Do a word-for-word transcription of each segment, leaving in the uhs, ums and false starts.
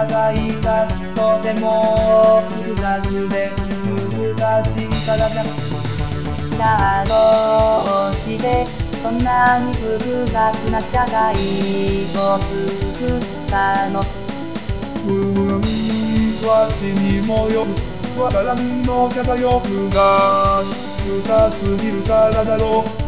いがとても複雑で難しいからだ。じゃあどうしてそんなに複雑な社会を作ったの？ うーん、わしにもよくわからんのじゃが欲が深すぎるからだろう。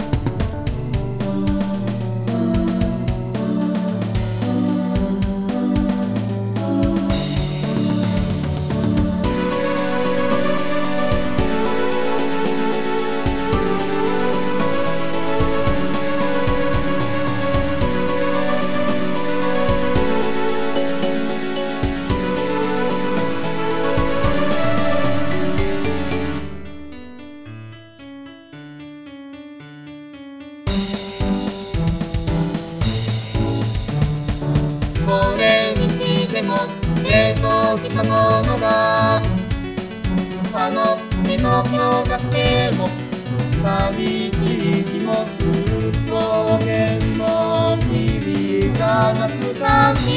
それにしても成長したものがあのピノキオだっても寂しい気もする。冒険の日々が懐かし